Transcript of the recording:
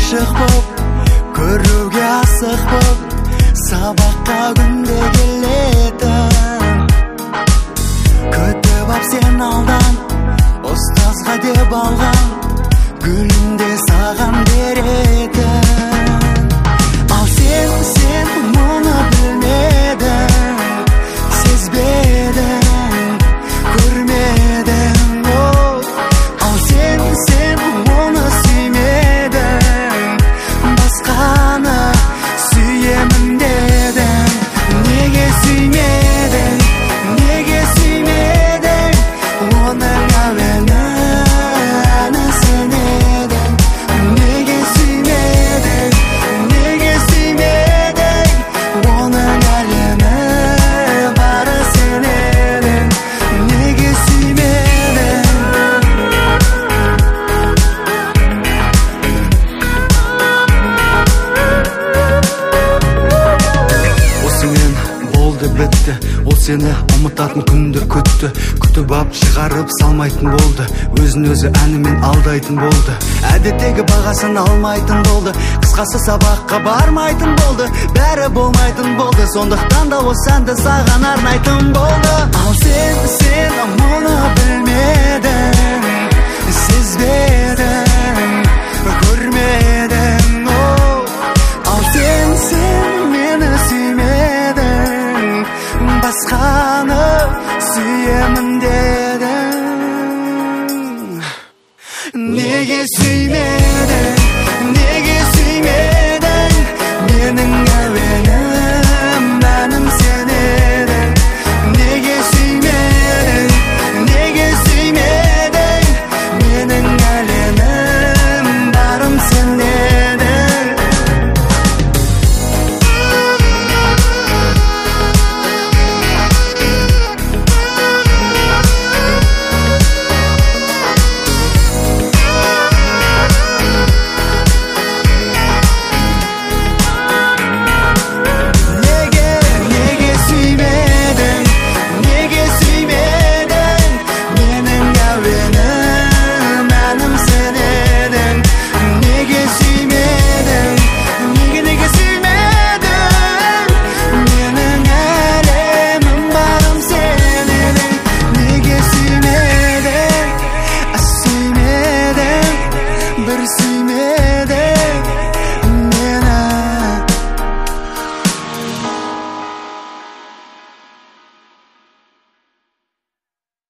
ашық боп, көруге асық боп, сабаққа күнде келетін. Күтіп ап сен алдан, ұстазға деп алған гүлімде саған беретін. Ал сен мұны білмедің, сезбедің, көрмедің. Ал сен оны сүймедің, басқаны сүйемін дедің. Неге сүймедің, неге сүймедің, оның әуені сен едің. Неге сүймедің, неге сүймедің, оның әлемі бары сен едің. Неге сүймедің. Осымен болды бітті, ол сені ұмытатын күнді күтті. Күтіп ап шығарып салмайтын болды, өзін өзі әнімен алдайтын болды. Әдеттегі бағасын алмайтын болды, қысқасы сабаққа бармайтын болды. Бәрі болмайтын болды, сондықтан да осы әнді саған арнайтын болды. Ал сен мұны білмедің, сезбедің, көрмедің. Ал сен мені сүймедің, басқаны сүйемін дедің. Неге сүймедің?